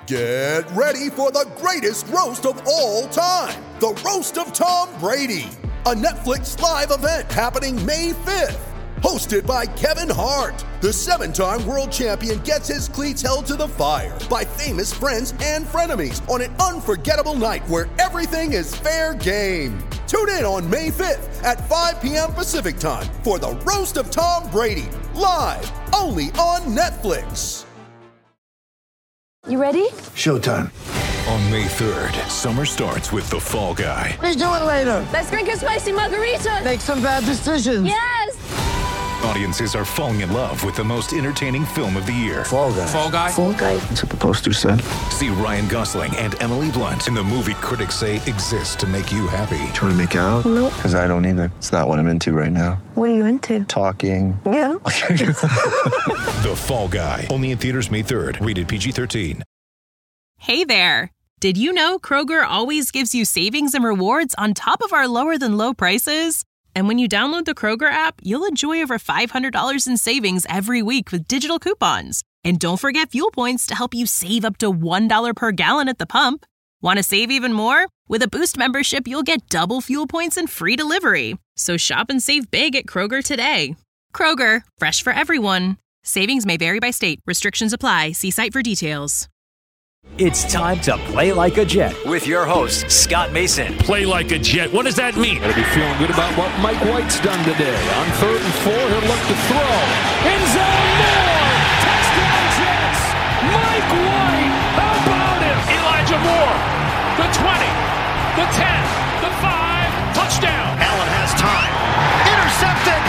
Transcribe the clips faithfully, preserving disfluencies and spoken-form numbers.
Get ready for the greatest roast of all time, the Roast of Tom Brady, a Netflix live event happening May fifth. Hosted by Kevin Hart, the seven-time world champion gets his cleats held to the fire by famous friends and frenemies on an unforgettable night where everything is fair game. Tune in on May fifth at five p.m. Pacific time for the Roast of Tom Brady, live only on Netflix. You ready? Showtime. On May third, summer starts with The Fall Guy. Let's do it later. Let's drink a spicy margarita. Make some bad decisions. Yes! Audiences are falling in love with the most entertaining film of the year. Fall Guy. Fall Guy? Fall Guy. That's what the poster said. See Ryan Gosling and Emily Blunt in the movie critics say exists to make you happy. Trying to make it out? Nope. Because I don't either. It's not what I'm into right now. What are you into? Talking. Yeah. The Fall Guy. Only in theaters May third. Rated P G thirteen. Hey there. Did you know Kroger always gives you savings and rewards on top of our lower than low prices? And when you download the Kroger app, you'll enjoy over five hundred dollars in savings every week with digital coupons. And don't forget fuel points to help you save up to one dollar per gallon at the pump. Want to save even more? With a Boost membership, you'll get double fuel points and free delivery. So shop and save big at Kroger today. Kroger, fresh for everyone. Savings may vary by state. Restrictions apply. See site for details. It's time to play like a Jet with your host, Scott Mason. Play like a Jet. What does that mean? Gotta be feeling good about what Mike White's done today. On third and four, he'll look to throw. End zone, Moore! Touchdown Jets! Mike White! How about him? Elijah Moore. The twenty. The ten. The five. Touchdown. Allen has time. Intercepted.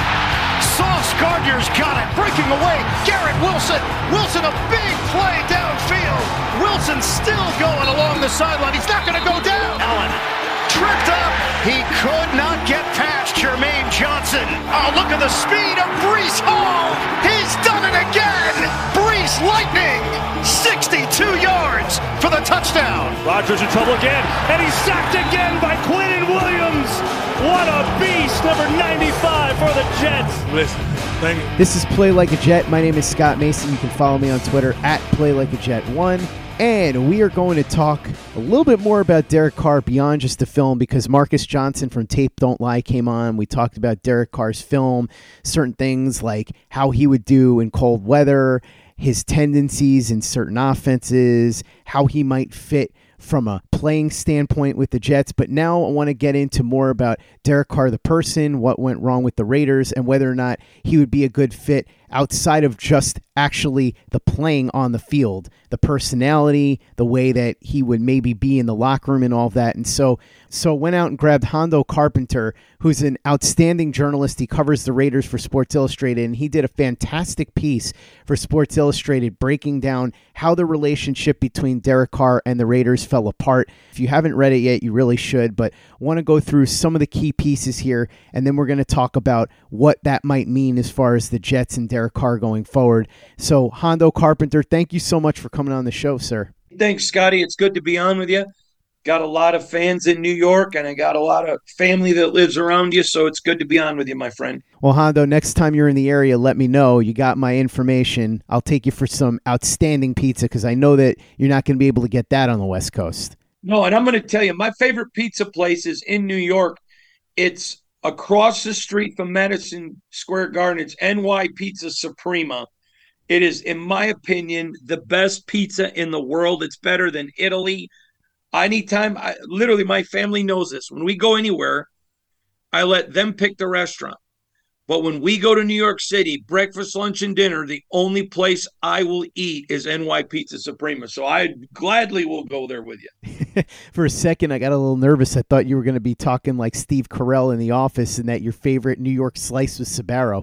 Sauce Gardner's got it. Breaking away. Garrett Wilson. Wilson, a big play downfield. Wilson still going along the sideline. He's not going to go down. Allen tripped up. He could not get past Jermaine Johnson. Oh, look at the speed of Breece Hall. He's done it again. Breece Lightning. sixty-two yards for the touchdown. Rodgers in trouble again, and he's sacked again by Quinnen Williams. What a beast, number ninety-five for the Jets. Listen, thank you. This is Play Like a Jet. My name is Scott Mason. You can follow me on Twitter at Play Like a Jet one. And we are going to talk a little bit more about Derek Carr beyond just the film because Marcus Johnson from Tape Don't Lie came on. We talked about Derek Carr's film, certain things like how he would do in cold weather, his tendencies in certain offenses, how he might fit from a playing standpoint with the Jets. But now I want to get into more about Derek Carr, the person, what went wrong with the Raiders, and whether or not he would be a good fit outside of just actually the playing on the field, the personality, the way that he would maybe be in the locker room and all of that. And so so went out and grabbed Hondo Carpenter, who's an outstanding journalist. He covers the Raiders for Sports Illustrated, and he did a fantastic piece for Sports Illustrated breaking down how the relationship between Derek Carr and the Raiders fell apart. If you haven't read it yet, you really should, but want to go through some of the key pieces here, and then we're going to talk about what that might mean as far as the Jets and Derek Carr going forward. So, Hondo Carpenter, thank you so much for coming on the show, sir. Thanks, Scotty. It's good to be on with you. Got a lot of fans in New York, and I got a lot of family that lives around you, so it's good to be on with you, my friend. Well, Hondo, next time you're in the area, let me know. You got my information. I'll take you for some outstanding pizza because I know that you're not going to be able to get that on the West Coast. No, and I'm going to tell you, my favorite pizza place is in New York. It's across the street from Madison Square Garden. It's N Y Pizza Suprema. It is, in my opinion, the best pizza in the world. It's better than Italy. Anytime, I, literally, my family knows this. When we go anywhere, I let them pick the restaurant. But when we go to New York City, breakfast, lunch, and dinner, the only place I will eat is N Y Pizza Suprema. So I gladly will go there with you. For a second, I got a little nervous. I thought you were going to be talking like Steve Carell in The Office and that your favorite New York slice was Sbarro.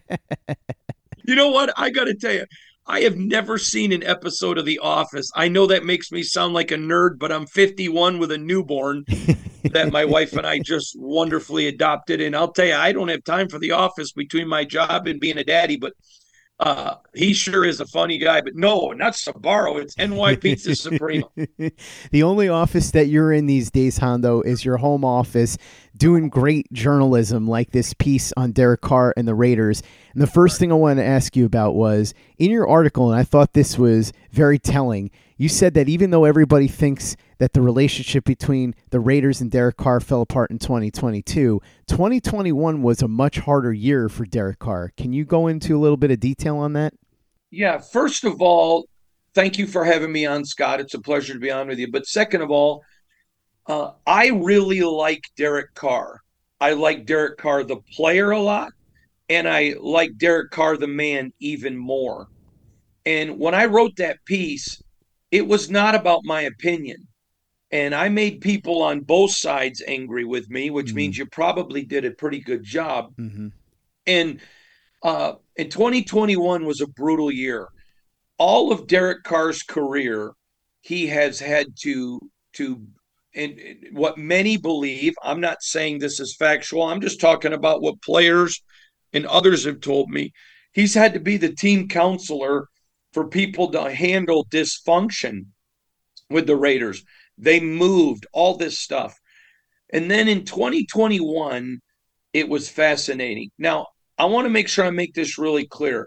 You know what? I got to tell you, I have never seen an episode of The Office. I know that makes me sound like a nerd, but I'm fifty-one with a newborn that my wife and I just wonderfully adopted. And I'll tell you, I don't have time for The Office between my job and being a daddy, but uh, he sure is a funny guy. But no, not Sbarro. It's N Y Pizza Suprema. The only office that you're in these days, Hondo, is your home office. doing great journalism like this piece on Derek Carr and the Raiders. And the first thing I wanted to ask you about was, in your article, and I thought this was very telling, you said that even though everybody thinks that the relationship between the Raiders and Derek Carr fell apart in twenty twenty-two, twenty twenty-one was a much harder year for Derek Carr. Can you go into a little bit of detail on that? Yeah, first of all, thank you for having me on, Scott. It's a pleasure to be on with you. But second of all, uh, I really like Derek Carr. I like Derek Carr, the player, a lot, and I like Derek Carr, the man, even more. And when I wrote that piece, it was not about my opinion. And I made people on both sides angry with me, which mm-hmm. means you probably did a pretty good job. Mm-hmm. And uh, and twenty twenty-one was a brutal year. All of Derek Carr's career, he has had to, to and what many believe, I'm not saying this is factual, I'm just talking about what players and others have told me. He's had to be the team counselor for people to handle dysfunction with the Raiders. They moved, all this stuff. And then in twenty twenty-one, it was fascinating. Now, I want to make sure I make this really clear.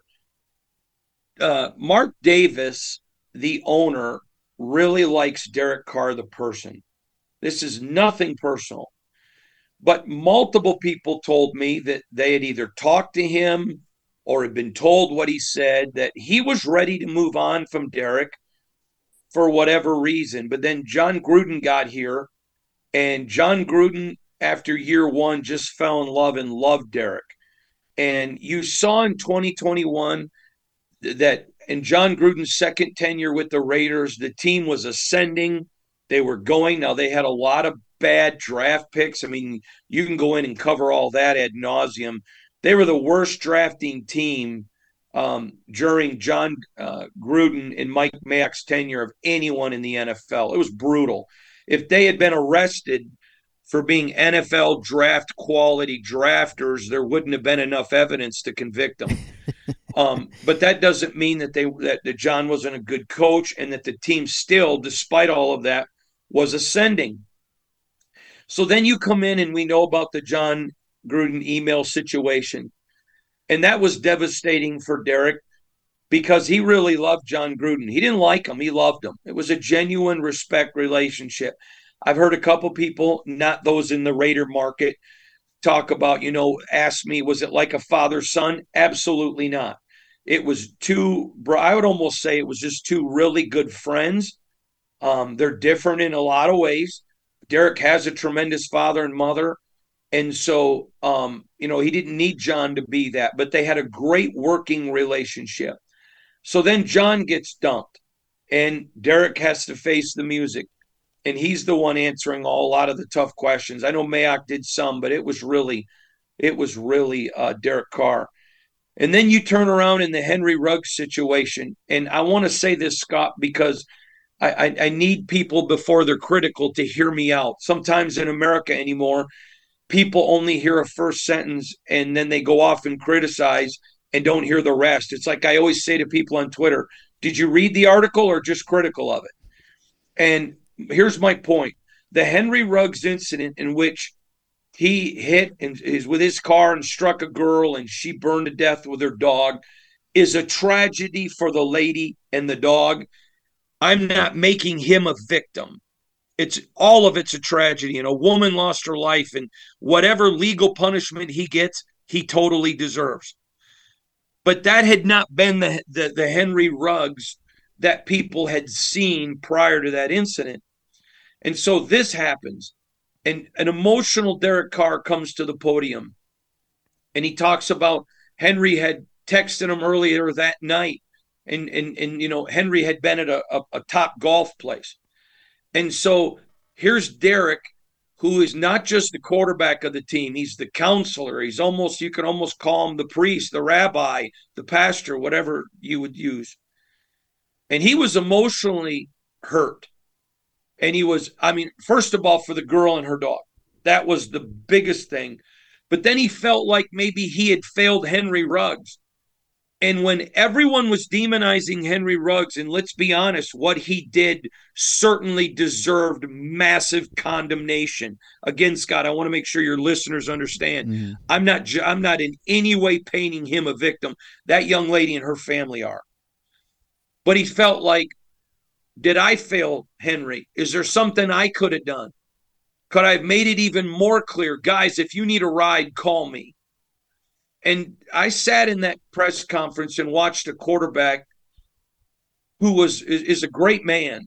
Uh, Mark Davis, the owner, really likes Derek Carr, the person. This is nothing personal. But multiple people told me that they had either talked to him or had been told what he said, that he was ready to move on from Derek for whatever reason. But then John Gruden got here, and John Gruden, after year one, just fell in love and loved Derek. And you saw in twenty twenty-one that in John Gruden's second tenure with the Raiders, the team was ascending. They were going. Now, they had a lot of bad draft picks. I mean, you can go in and cover all that ad nauseum. They were the worst drafting team um, during John uh, Gruden and Mike Mayock's tenure of anyone in the N F L. It was brutal. If they had been arrested for being N F L draft quality drafters, there wouldn't have been enough evidence to convict them. um, but that doesn't mean that they that, that John wasn't a good coach and that the team still, despite all of that, was ascending. So then you come in and we know about the John Gruden email situation. And that was devastating for Derek because he really loved John Gruden. He didn't like him. He loved him. It was a genuine respect relationship. I've heard a couple people, not those in the Raider market, talk about, you know, ask me, was it like a father-son? Absolutely not. It was two, I would almost say it was just two really good friends. Um, they're different in a lot of ways. Derek has a tremendous father and mother. And so, um, you know, he didn't need John to be that, but they had a great working relationship. So then John gets dumped and Derek has to face the music. And he's the one answering all, a lot of the tough questions. I know Mayock did some, but it was really, it was really uh, Derek Carr. And then you turn around in the Henry Ruggs situation. And I want to say this, Scott, because I, I, I need people before they're critical to hear me out. Sometimes in America anymore, people only hear a first sentence and then they go off and criticize and don't hear the rest. It's like I always say to people on Twitter, did you read the article or just critical of it? And here's my point. The Henry Ruggs incident in which he hit and is with his car and struck a girl and she burned to death with her dog is a tragedy for the lady and the dog. I'm not making him a victim. It's all of it's a tragedy, and a woman lost her life, and whatever legal punishment he gets, he totally deserves. But that had not been the, the, the Henry Ruggs that people had seen prior to that incident. And so this happens, and an emotional Derek Carr comes to the podium, and he talks about Henry had texted him earlier that night, and, and, and you know, Henry had been at a, a, a top golf place. And so here's Derek, who is not just the quarterback of the team. He's the counselor. He's almost, you can almost call him the priest, the rabbi, the pastor, whatever you would use. And he was emotionally hurt. And he was, I mean, first of all, for the girl and her dog. That was the biggest thing. But then he felt like maybe he had failed Henry Ruggs. And when everyone was demonizing Henry Ruggs, and let's be honest, what he did certainly deserved massive condemnation. Again, Scott, I want to make sure your listeners understand. Mm-hmm. I'm not I'm not in any way painting him a victim. That young lady and her family are. But he felt like, did I fail Henry? Is there something I could have done? Could I have made it even more clear? Guys, if you need a ride, call me. And I sat in that press conference and watched a quarterback who was is, is a great man,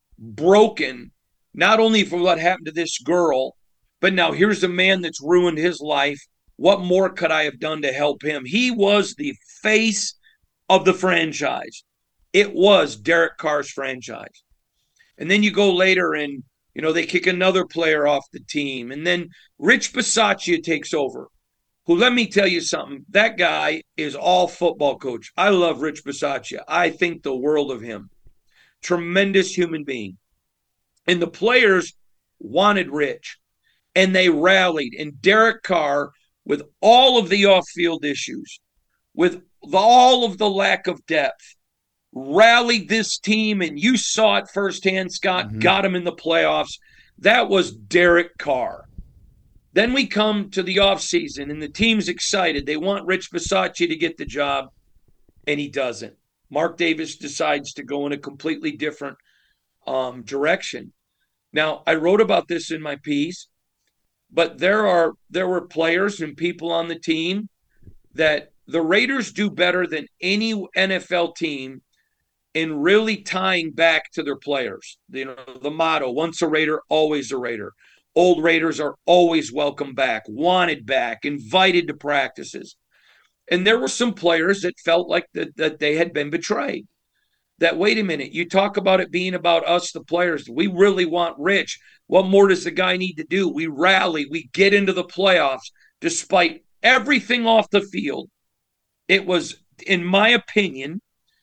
broken, not only for what happened to this girl, but now here's a man that's ruined his life. What more could I have done to help him? He was the face of the franchise. It was Derek Carr's franchise. And then you go later and, you know, they kick another player off the team. And then Rich Bisaccia takes over. Who, let me tell you something, that guy is all football coach. I love Rich Bisaccia. I think the world of him. Tremendous human being. And the players wanted Rich, and they rallied. And Derek Carr, with all of the off-field issues, with the, all of the lack of depth, rallied this team, and you saw it firsthand, Scott, mm-hmm. got him in the playoffs. That was Derek Carr. Then we come to the offseason, and the team's excited. They want Rich Bisaccia to get the job, and he doesn't. Mark Davis decides to go in a completely different um, direction. Now, I wrote about this in my piece, but there are there were players and people on the team that the Raiders do better than any N F L team in really tying back to their players. You know, the motto, once a Raider, always a Raider. Old Raiders are always welcome back, wanted back, invited to practices. And there were some players that felt like that, that they had been betrayed. That, wait a minute, you talk about it being about us, the players. We really want Rich. What more does the guy need to do? We rally. We get into the playoffs despite everything off the field. It was, in my opinion,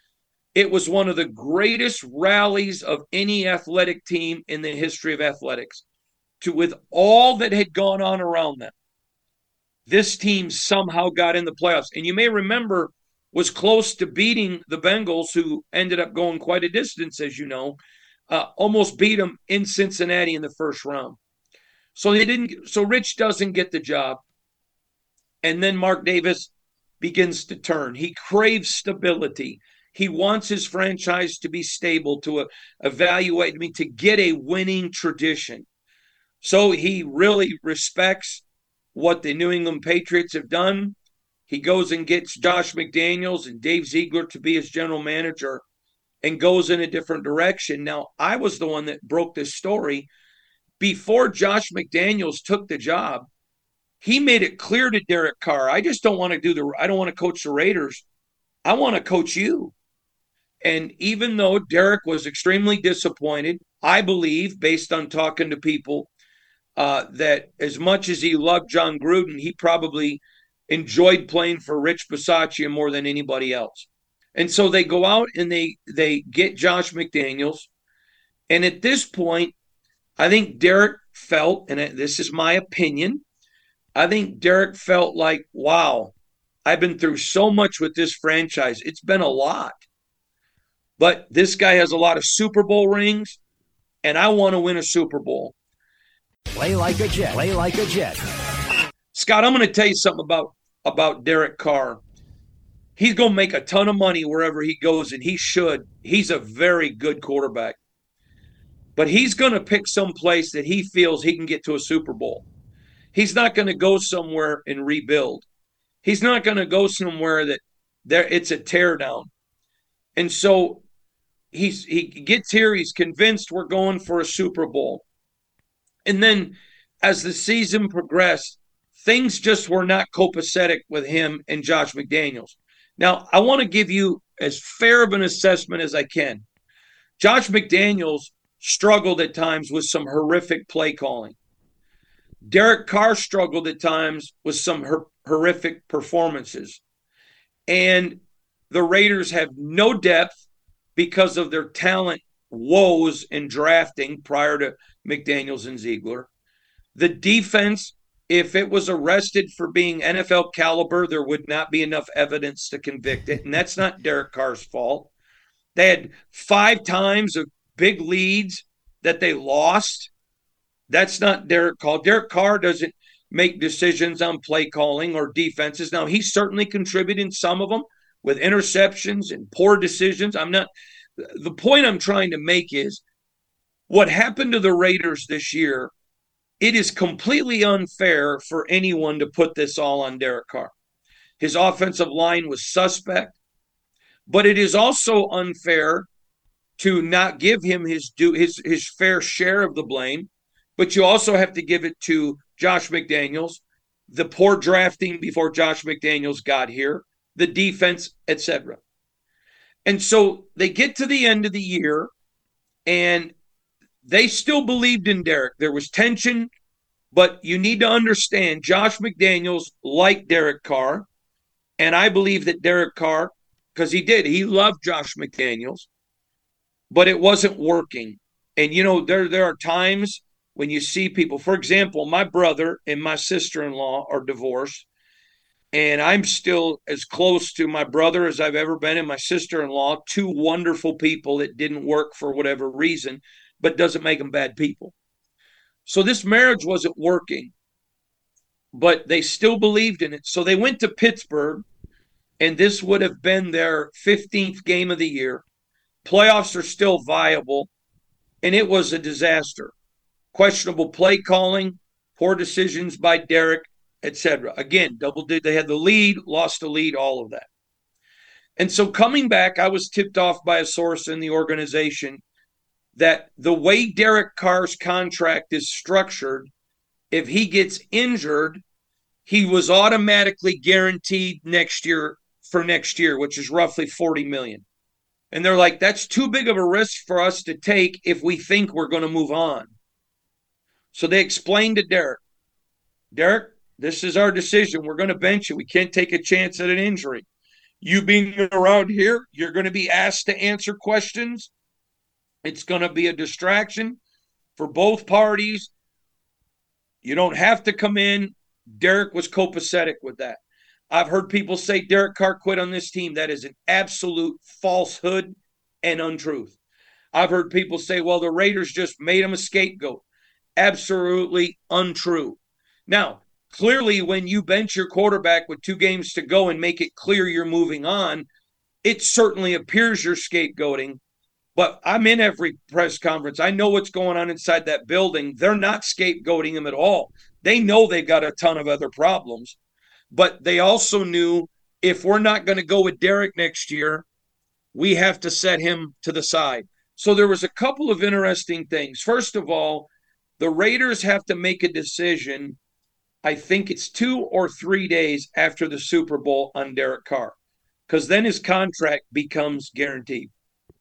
it was one of the greatest rallies of any athletic team in the history of athletics. To with all that had gone on around them, this team somehow got in the playoffs. And you may remember was close to beating the Bengals, who ended up going quite a distance, as you know, uh, almost beat them in Cincinnati in the first round. So they didn't. So Rich doesn't get the job. And then Mark Davis begins to turn. He craves stability. He wants his franchise to be stable, to uh, evaluate, I mean, to get a winning tradition. So he really respects what the New England Patriots have done. He goes and gets Josh McDaniels and Dave Ziegler to be his general manager and goes in a different direction. Now, I was the one that broke this story. Before Josh McDaniels took the job, he made it clear to Derek Carr, I just don't want to do the I don't want to coach the Raiders. I want to coach you. And even though Derek was extremely disappointed, I believe, based on talking to people, Uh, that as much as he loved John Gruden, he probably enjoyed playing for Rich Bisaccia more than anybody else. And so they go out and they they get Josh McDaniels. And at this point, I think Derek felt, and this is my opinion, I think Derek felt like, wow, I've been through so much with this franchise. It's been a lot. But this guy has a lot of Super Bowl rings, and I want to win a Super Bowl. Play like a Jet. Play like a Jet. Scott, I'm going to tell you something about, about Derek Carr. He's going to make a ton of money wherever he goes, and he should. He's a very good quarterback. But he's going to pick some place that he feels he can get to a Super Bowl. He's not going to go somewhere and rebuild. He's not going to go somewhere that there it's a teardown. And so he's he gets here, he's convinced we're going for a Super Bowl. And then as the season progressed, things just were not copacetic with him and Josh McDaniels. Now, I want to give you as fair of an assessment as I can. Josh McDaniels struggled at times with some horrific play calling. Derek Carr struggled at times with some hor- horrific performances. And the Raiders have no depth because of their talent woes in drafting prior to McDaniels and Ziegler. The defense if it was arrested for being N F L caliber, there would not be enough evidence to convict it. And that's not Derek Carr's fault. They had five times of big leads that they lost. That's not Derek Carr. Derek Carr doesn't make decisions on play calling or defenses. Now, he certainly contributed in some of them with interceptions and poor decisions. I'm not – the point I'm trying to make is what happened to the Raiders this year, it is completely unfair for anyone to put this all on Derek Carr. His offensive line was suspect, but it is also unfair to not give him his due, his, his fair share of the blame, but you also have to give it to Josh McDaniels, the poor drafting before Josh McDaniels got here, the defense, et cetera. And so they get to the end of the year, and they still believed in Derek. There was tension, but you need to understand Josh McDaniels liked Derek Carr, and I believe that Derek Carr, because he did, he loved Josh McDaniels, but it wasn't working. And, you know, there, there are times when you see people, for example, my brother and my sister-in-law are divorced, and I'm still as close to my brother as I've ever been and my sister-in-law, two wonderful people that didn't work for whatever reason, but doesn't make them bad people. So this marriage wasn't working, but they still believed in it. So they went to Pittsburgh, and this would have been their fifteenth game of the year. Playoffs are still viable, and it was a disaster. Questionable play calling, poor decisions by Derek, et cetera. Again, double did they had the lead, lost the lead, all of that. And so coming back, I was tipped off by a source in the organization that the way Derek Carr's contract is structured, if he gets injured, he was automatically guaranteed next year for next year, which is roughly forty million dollars. And they're like, that's too big of a risk for us to take if we think we're going to move on. So they explained to Derek, Derek, this is our decision. We're going to bench you. We can't take a chance at an injury. You being around here, you're going to be asked to answer questions. It's going to be a distraction for both parties. You don't have to come in. Derek was copacetic with that. I've heard people say Derek Carr quit on this team. That is an absolute falsehood and untruth. I've heard people say, well, the Raiders just made him a scapegoat. Absolutely untrue. Now, clearly, when you bench your quarterback with two games to go and make it clear you're moving on, it certainly appears you're scapegoating. But I'm in every press conference. I know what's going on inside that building. They're not scapegoating him at all. They know they've got a ton of other problems. But they also knew if we're not going to go with Derek next year, we have to set him to the side. So there was a couple of interesting things. First of all, the Raiders have to make a decision, I think it's two or three days after the Super Bowl on Derek Carr, because then his contract becomes guaranteed.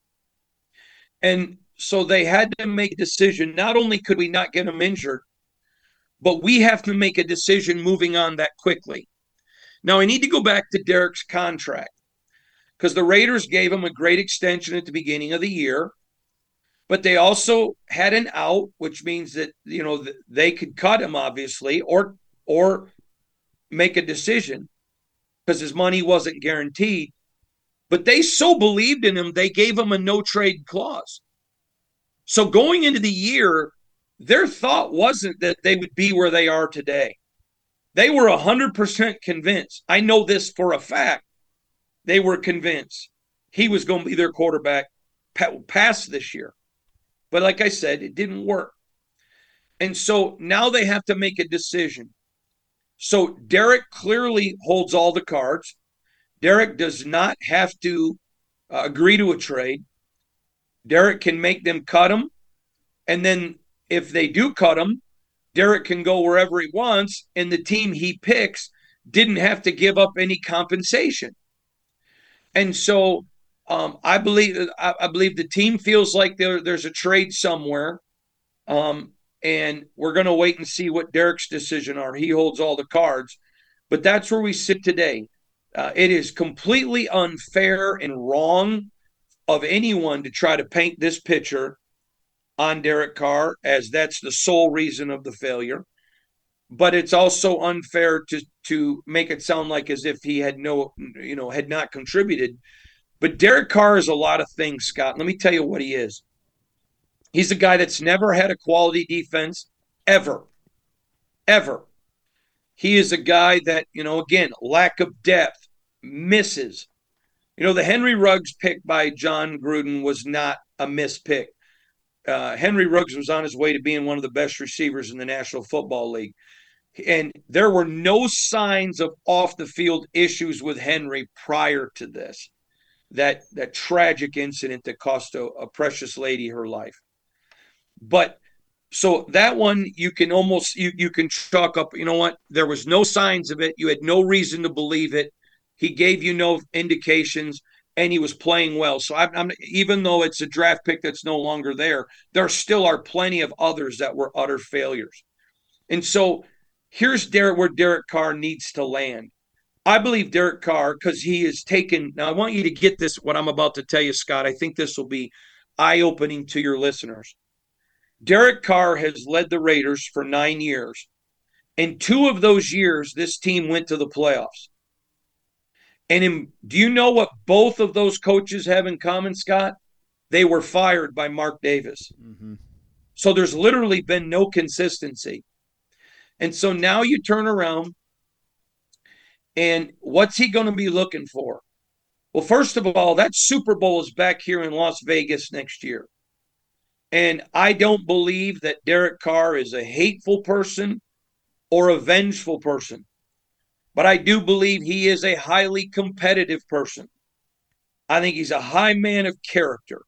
And so they had to make a decision. Not only could we not get him injured, but we have to make a decision moving on that quickly. Now, I need to go back to Derek's contract because the Raiders gave him a great extension at the beginning of the year, but they also had an out, which means that, you know, they could cut him, obviously, or or make a decision because his money wasn't guaranteed. But they so believed in him, they gave him a no-trade clause. So going into the year, their thought wasn't that they would be where they are today. They were one hundred percent convinced. I know this for a fact. They were convinced he was going to be their quarterback past this year. But like I said, it didn't work. And so now they have to make a decision. So Derek clearly holds all the cards. Derek does not have to uh, agree to a trade. Derek can make them cut him. And then if they do cut him, Derek can go wherever he wants, and the team he picks didn't have to give up any compensation. And so um, I believe I, I believe the team feels like there, there's a trade somewhere, um, and we're going to wait and see what Derek's decision are. He holds all the cards, but that's where we sit today. Uh, it is completely unfair and wrong of anyone to try to paint this picture on Derek Carr as that's the sole reason of the failure. but it's also unfair to to make it sound like as if he had no, you know, had not contributed. But Derek Carr is a lot of things, Scott. Let me tell you what he is. He's a guy that's never had a quality defense, ever, ever. He is a guy that, you know, again, lack of depth, misses. You know, the Henry Ruggs pick by John Gruden was not a missed pick. Uh, Henry Ruggs was on his way to being one of the best receivers in the National Football League. And there were no signs of off-the-field issues with Henry prior to this, that, that tragic incident that cost a, a precious lady her life. But so that one, you can almost, you, you can chalk up, you know what, there was no signs of it. You had no reason to believe it. He gave you no indications, and he was playing well. So I'm, I'm even though it's a draft pick that's no longer there, there still are plenty of others that were utter failures. And so here's Derek, where Derek Carr needs to land. I believe Derek Carr, because he has taken, now I want you to get this, what I'm about to tell you, Scott. I think this will be eye-opening to your listeners. Derek Carr has led the Raiders for nine years. In two of those years, this team went to the playoffs. And in, do you know what both of those coaches have in common, Scott? They were fired by Mark Davis. Mm-hmm. So there's literally been no consistency. And so now you turn around, and what's he going to be looking for? Well, first of all, that Super Bowl is back here in Las Vegas next year. And I don't believe that Derek Carr is a hateful person or a vengeful person. But I do believe he is a highly competitive person. I think he's a high man of character.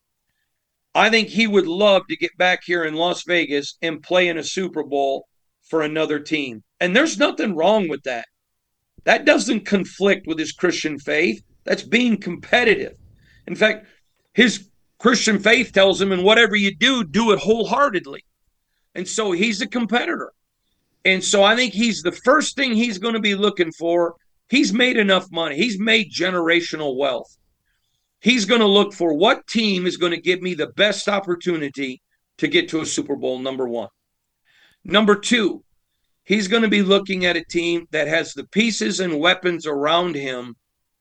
I think he would love to get back here in Las Vegas and play in a Super Bowl for another team. And there's nothing wrong with that. That doesn't conflict with his Christian faith. That's being competitive. In fact, his Christian faith tells him, and whatever you do, do it wholeheartedly. And so he's a competitor. And so I think he's the first thing he's going to be looking for. He's made enough money. He's made generational wealth. He's going to look for what team is going to give me the best opportunity to get to a Super Bowl, number one. Number two, he's going to be looking at a team that has the pieces and weapons around him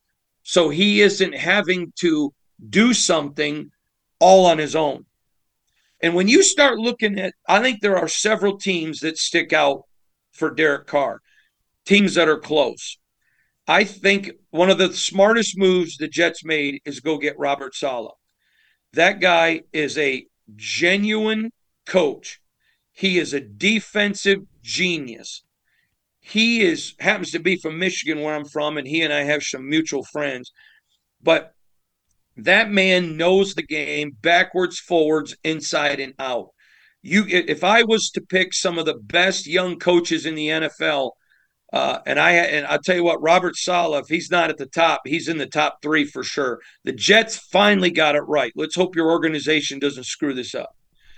so he isn't having to do something all on his own. And when you start looking at, I think there are several teams that stick out for Derek Carr, teams that are close. I think one of the smartest moves the Jets made is go get Robert Saleh. That guy is a genuine coach. He is a defensive genius. He is happens to be from Michigan, where I'm from, and he and I have some mutual friends. But that man knows the game backwards, forwards, inside, and out. You, if I was to pick some of the best young coaches in the N F L, uh, and I and I'll tell you what, Robert Saleh, if he's not at the top, he's in the top three for sure. The Jets finally got it right. Let's hope your organization doesn't screw this up.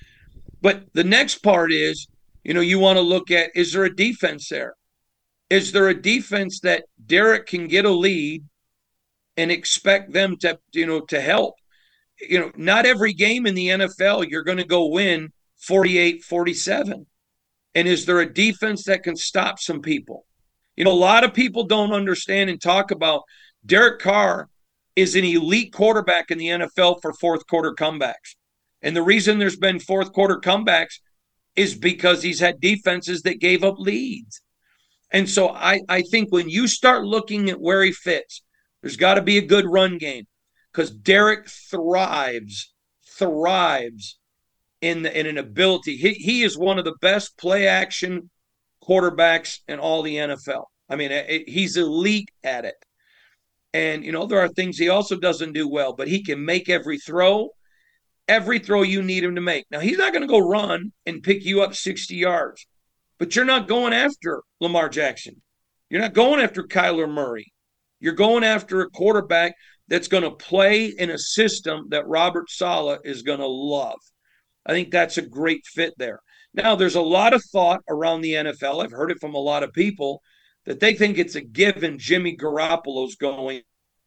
But the next part is, you know, you want to look at, is there a defense there? Is there a defense that Derek can get a lead and expect them to, you know, to help? You know, not every game in the N F L you're going to go win forty-eight forty-seven. And is there a defense that can stop some people? You know, a lot of people don't understand and talk about Derek Carr is an elite quarterback in the N F L for fourth quarter comebacks. And the reason there's been fourth quarter comebacks is because he's had defenses that gave up leads. And so I, I think when you start looking at where he fits, there's got to be a good run game, because Derek thrives, thrives in, the, in an ability. He, he is one of the best play-action quarterbacks in all the N F L. I mean, it, he's elite at it. And, you know, there are things he also doesn't do well, but he can make every throw, every throw you need him to make. Now, he's not going to go run and pick you up sixty yards, but you're not going after Lamar Jackson. You're not going after Kyler Murray. You're going after a quarterback that's going to play in a system that Robert Saleh is going to love. I think that's a great fit there. Now, there's a lot of thought around the N F L. I've heard it from a lot of people that they think it's a given Jimmy Garoppolo's going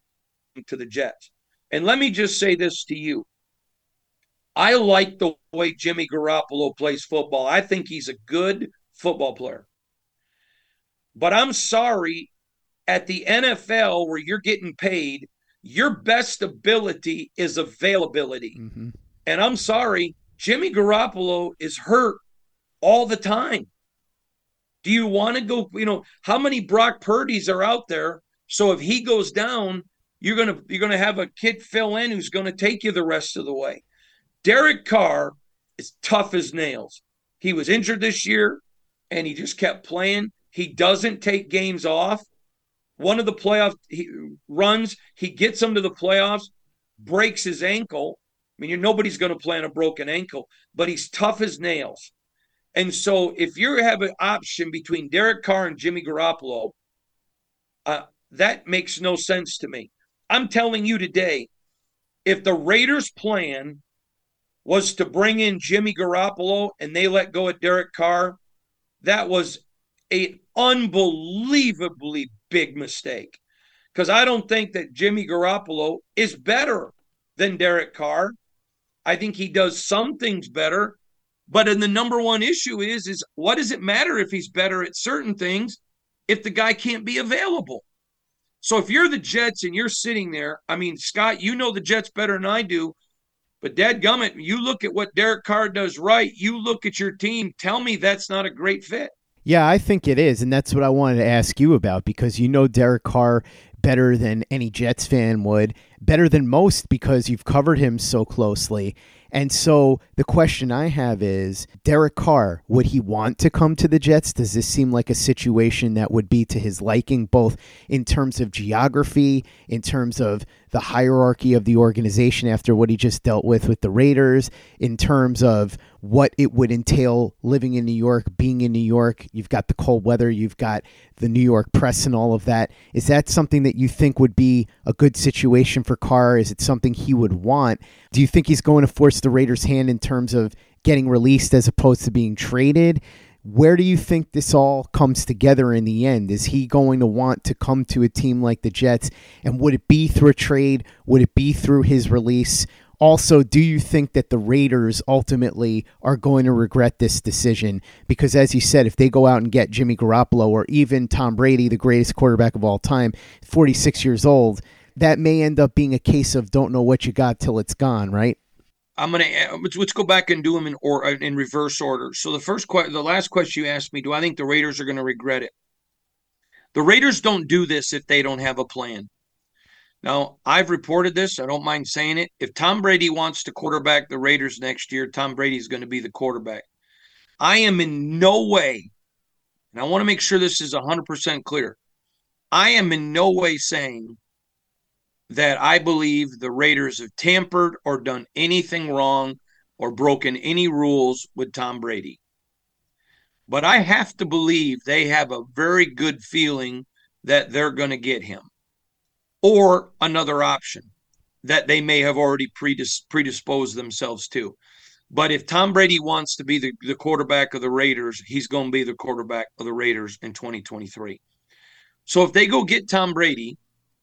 to the Jets. And let me just say this to you. I like the way Jimmy Garoppolo plays football. I think he's a good football player. But I'm sorry, at the N F L where you're getting paid, your best ability is availability. Mm-hmm. And I'm sorry, Jimmy Garoppolo is hurt all the time. Do you want to go, you know, how many Brock Purdy's are out there? So if he goes down, you're going to you're going to have a kid fill in who's going to take you the rest of the way. Derek Carr is tough as nails. He was injured this year and he just kept playing. He doesn't take games off. One of the playoff he runs, he gets them to the playoffs, breaks his ankle. I mean, you're, nobody's going to play on a broken ankle, but he's tough as nails. And so if you have an option between Derek Carr and Jimmy Garoppolo, uh, that makes no sense to me. I'm telling you today, if the Raiders' plan was to bring in Jimmy Garoppolo and they let go of Derek Carr, that was an unbelievably big mistake. Because I don't think that Jimmy Garoppolo is better than Derek Carr. I think he does some things better. But in the number one issue is, is what does it matter if he's better at certain things if the guy can't be available? So if you're the Jets and you're sitting there, I mean, Scott, you know the Jets better than I do, but dadgummit, you look at what Derek Carr does right, you look at your team, tell me that's not a great fit. Yeah, I think it is, and that's what I wanted to ask you about, because you know Derek Carr better than any Jets fan would, better than most because you've covered him so closely. And so the question I have is, Derek Carr, would he want to come to the Jets? Does this seem like a situation that would be to his liking, both in terms of geography, in terms of the hierarchy of the organization after what he just dealt with with the Raiders, in terms of what it would entail living in New York, being in New York? You've got the cold weather, you've got the New York press and all of that. Is that something that you think would be a good situation for Carr? Is it something he would want? Do you think he's going to force the Raiders' hand in terms of getting released as opposed to being traded? Where do you think this all comes together in the end? Is he going to want to come to a team like the Jets? And would it be through a trade? Would it be through his release? Also, do you think that the Raiders ultimately are going to regret this decision? Because as you said, if they go out and get Jimmy Garoppolo or even Tom Brady, the greatest quarterback of all time, forty-six years old, that may end up being a case of don't know what you got till it's gone, right? I'm gonna let's, let's go back and do them in or in reverse order. So the first question, the last question you asked me, do I think the Raiders are going to regret it? The Raiders don't do this if they don't have a plan. Now, I've reported this. I don't mind saying it. If Tom Brady wants to quarterback the Raiders next year, Tom Brady is going to be the quarterback. I am in no way, and I want to make sure this is one hundred percent clear, I am in no way saying that I believe the Raiders have tampered or done anything wrong or broken any rules with Tom Brady. But I have to believe they have a very good feeling that they're going to get him. Or another option that they may have already predis- predisposed themselves to. But if Tom Brady wants to be the, the quarterback of the Raiders, he's going to be the quarterback of the Raiders in twenty twenty-three. So if they go get Tom Brady,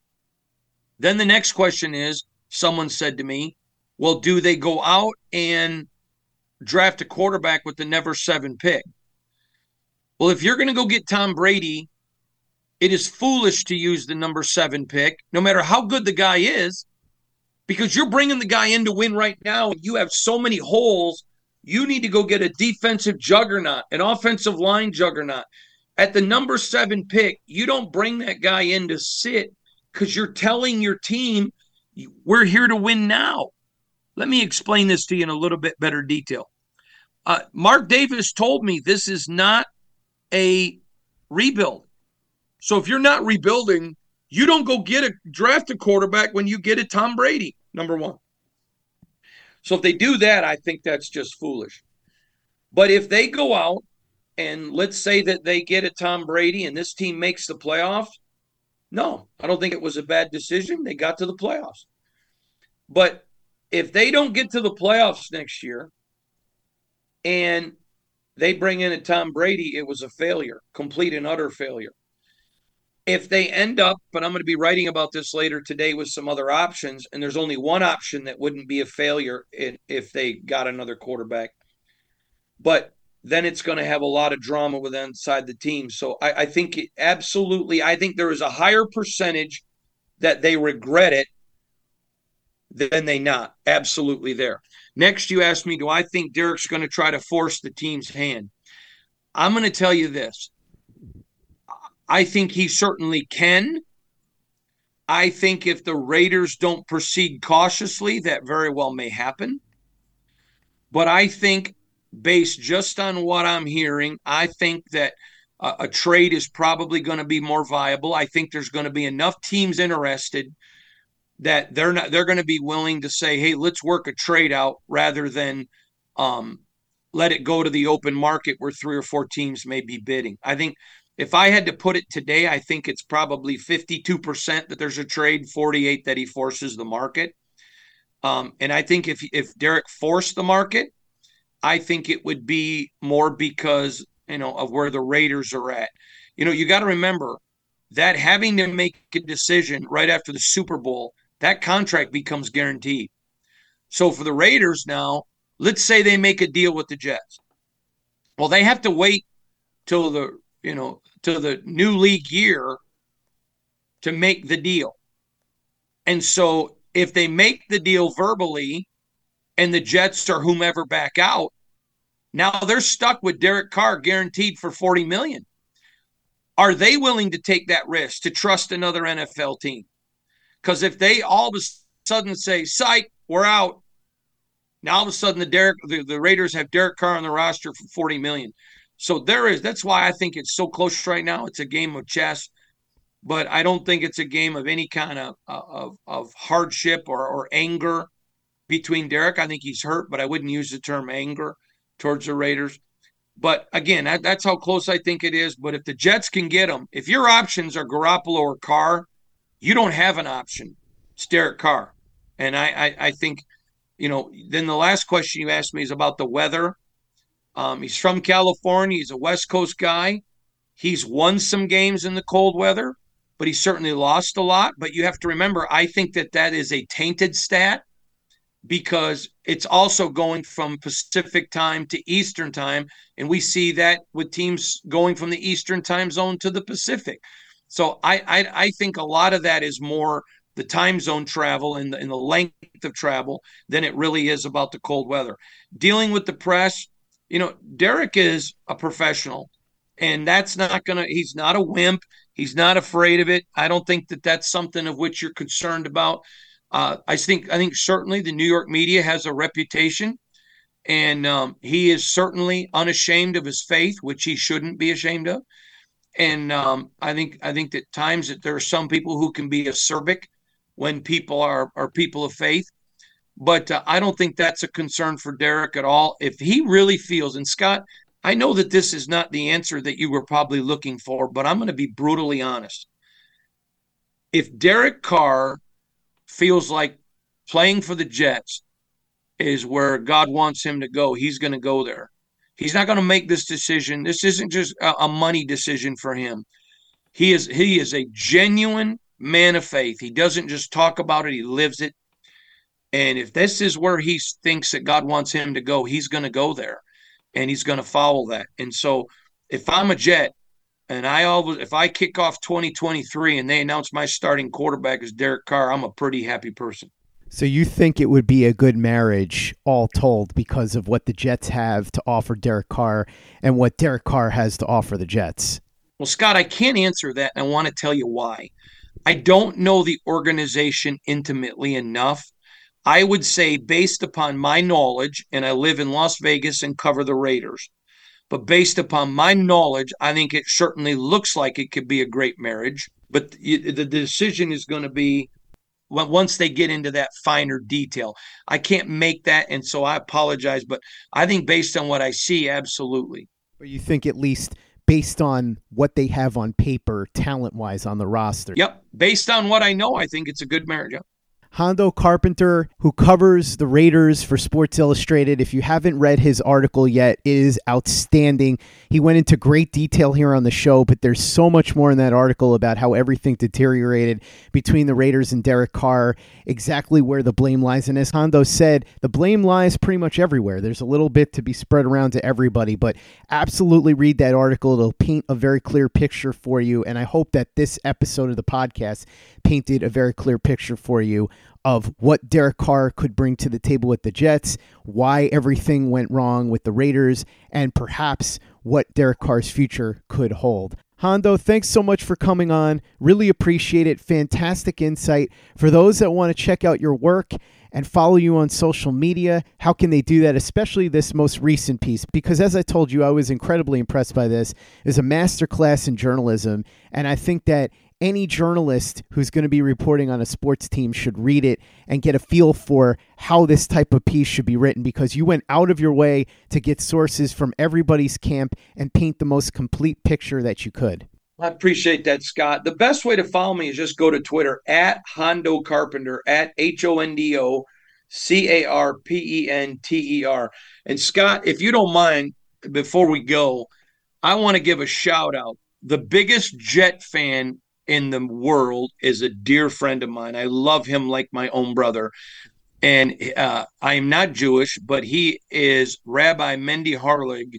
then the next question is, someone said to me, well, do they go out and draft a quarterback with the number seven pick? Well, if you're going to go get Tom Brady, it is foolish to use the number seven pick, no matter how good the guy is, because you're bringing the guy in to win right now, and you have so many holes. You need to go get a defensive juggernaut, an offensive line juggernaut. At the number seven pick, you don't bring that guy in to sit because you're telling your team, we're here to win now. Let me explain this to you in a little bit better detail. Uh, Mark Davis told me this is not a rebuild. So if you're not rebuilding, you don't go get a draft a quarterback when you get a Tom Brady, number one. So if they do that, I think that's just foolish. But if they go out and let's say that they get a Tom Brady and this team makes the playoffs, no, I don't think it was a bad decision. They got to the playoffs. But if they don't get to the playoffs next year and they bring in a Tom Brady, it was a failure, complete and utter failure. If they end up, but I'm going to be writing about this later today with some other options, and there's only one option that wouldn't be a failure if they got another quarterback. But then it's going to have a lot of drama with inside the team. So I, I think it, absolutely, I think there is a higher percentage that they regret it than they not. Absolutely there. Next, you asked me, do I think Derek's going to try to force the team's hand? I'm going to tell you this. I think he certainly can. I think if the Raiders don't proceed cautiously, that very well may happen. But I think, based just on what I'm hearing, I think that uh, a trade is probably going to be more viable. I think there's going to be enough teams interested that they're not they're going to be willing to say, hey, let's work a trade out rather than um, let it go to the open market where three or four teams may be bidding. I think if I had to put it today, I think it's probably fifty-two percent that there's a trade, forty-eight that he forces the market. Um, and I think if if Derek forced the market, I think it would be more because, you know, of where the Raiders are at. You know, you got to remember that having to make a decision right after the Super Bowl, that contract becomes guaranteed. So for the Raiders now, let's say they make a deal with the Jets. Well, they have to wait till the, you know, till the new league year to make the deal. And so if they make the deal verbally and the Jets or whomever back out, now they're stuck with Derek Carr guaranteed for forty million dollars. Are they willing to take that risk to trust another N F L team? Because if they all of a sudden say, psych, we're out, now all of a sudden the Derek the, the Raiders have Derek Carr on the roster for forty million dollars. So there is, that's why I think it's so close right now. It's a game of chess, but I don't think it's a game of any kind of of, of hardship or, or anger between Derek. I think he's hurt, but I wouldn't use the term anger towards the Raiders. But again, that, that's how close I think it is. But if the Jets can get him, if your options are Garoppolo or Carr, you don't have an option. It's Derek Carr. And I, I, I think, you know, then the last question you asked me is about the weather. Um, he's from California. He's a West Coast guy. He's won some games in the cold weather, but he certainly lost a lot. But you have to remember, I think that that is a tainted stat because it's also going from Pacific time to Eastern time. And we see that with teams going from the Eastern time zone to the Pacific. So I, I, I think a lot of that is more the time zone travel and the, and the length of travel than it really is about the cold weather. Dealing with the press, you know, Derek is a professional, and that's not going to – he's not a wimp. He's not afraid of it. I don't think that that's something of which you're concerned about. Uh, I think I think certainly the New York media has a reputation, and um, he is certainly unashamed of his faith, which he shouldn't be ashamed of. And um, I think I think that times that there are some people who can be acerbic when people are are people of faith. But uh, I don't think that's a concern for Derek at all. If he really feels, and Scott, I know that this is not the answer that you were probably looking for, but I'm going to be brutally honest. If Derek Carr feels like playing for the Jets is where God wants him to go, he's going to go there. He's not going to make this decision. This isn't just a, a money decision for him. He is he is a genuine man of faith. He doesn't just talk about it, he lives it. And if this is where he thinks that God wants him to go, he's going to go there, and he's going to follow that. And so if I'm a Jet and I always, if I kick off twenty twenty-three and they announce my starting quarterback is Derek Carr, I'm a pretty happy person. So you think it would be a good marriage, all told, because of what the Jets have to offer Derek Carr and what Derek Carr has to offer the Jets? Well, Scott, I can't answer that, and I want to tell you why. I don't know the organization intimately enough. I would say, based upon my knowledge, and I live in Las Vegas and cover the Raiders, but based upon my knowledge, I think it certainly looks like it could be a great marriage. But the decision is going to be once they get into that finer detail. I can't make that, and so I apologize. But I think based on what I see, absolutely. But you think at least based on what they have on paper, talent-wise on the roster? Yep. Based on what I know, I think it's a good marriage. Yep. Hondo Carpenter, who covers the Raiders for Sports Illustrated. If you haven't read his article yet, it is outstanding. He went into great detail here on the show, but there's so much more in that article about how everything deteriorated between the Raiders and Derek Carr, exactly where the blame lies. And as Hondo said, the blame lies pretty much everywhere. There's a little bit to be spread around to everybody, but absolutely read that article. It'll paint a very clear picture for you, and I hope that this episode of the podcast painted a very clear picture for you of what Derek Carr could bring to the table with the Jets, why everything went wrong with the Raiders, and perhaps what Derek Carr's future could hold. Hondo, thanks so much for coming on. Really appreciate it. Fantastic insight. For those that want to check out your work and follow you on social media, how can they do that, especially this most recent piece? Because as I told you, I was incredibly impressed by this. It's a masterclass in journalism, and I think that any journalist who's going to be reporting on a sports team should read it and get a feel for how this type of piece should be written, because you went out of your way to get sources from everybody's camp and paint the most complete picture that you could. I appreciate that, Scott. The best way to follow me is just go to Twitter at Hondo Carpenter, at H O N D O C A R P E N T E R. And Scott, if you don't mind, before we go, I want to give a shout out. The biggest Jet fan in the world is a dear friend of mine. I love him like my own brother. And uh, I am not Jewish, but he is Rabbi Mendy Harlig.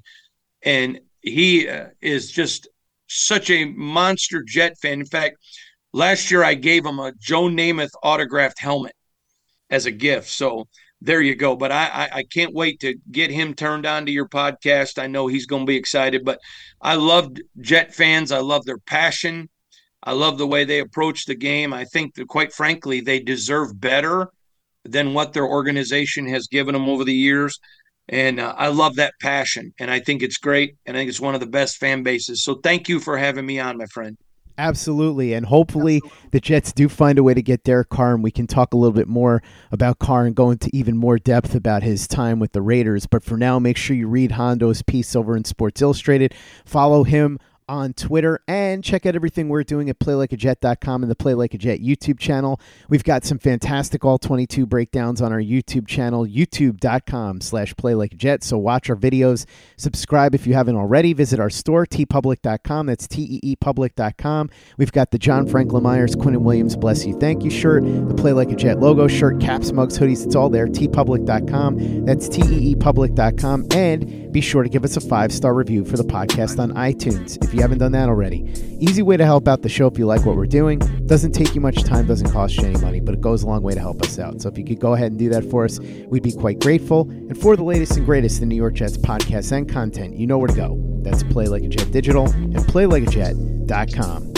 And he uh, is just such a monster Jet fan. In fact, last year I gave him a Joe Namath autographed helmet as a gift. So there you go. But I, I, I can't wait to get him turned on to your podcast. I know he's going to be excited. But I love Jet fans. I love their passion. I love the way they approach the game. I think that, quite frankly, they deserve better than what their organization has given them over the years. And uh, I love that passion, and I think it's great, and I think it's one of the best fan bases. So thank you for having me on, my friend. Absolutely, and hopefully Absolutely. the Jets do find a way to get Derek Carr, and we can talk a little bit more about Carr and go into even more depth about his time with the Raiders. But for now, make sure you read Hondo's piece over in Sports Illustrated. Follow him on Twitter, and check out everything we're doing at play like a jet dot com and the Play Like a Jet YouTube channel. We've got some fantastic all twenty-two breakdowns on our YouTube channel, youtube dot com slash play like a jet. So watch our videos, subscribe if you haven't already, visit our store, tee public dot com. That's T E E public dot com. We've got the John Franklin Myers, Quinnen Williams, Bless You, Thank You shirt, the Play Like a Jet logo shirt, caps, mugs, hoodies, it's all there, tee public dot com. That's T E E public dot com. And be sure to give us a five-star review for the podcast on iTunes if you haven't done that already. Easy way to help out the show if you like what we're doing. Doesn't take you much time, doesn't cost you any money, but it goes a long way to help us out. So if you could go ahead and do that for us, we'd be quite grateful. And for the latest and greatest in New York Jets podcasts and content, you know where to go. That's Play Like a Jet Digital and play like a jet dot com.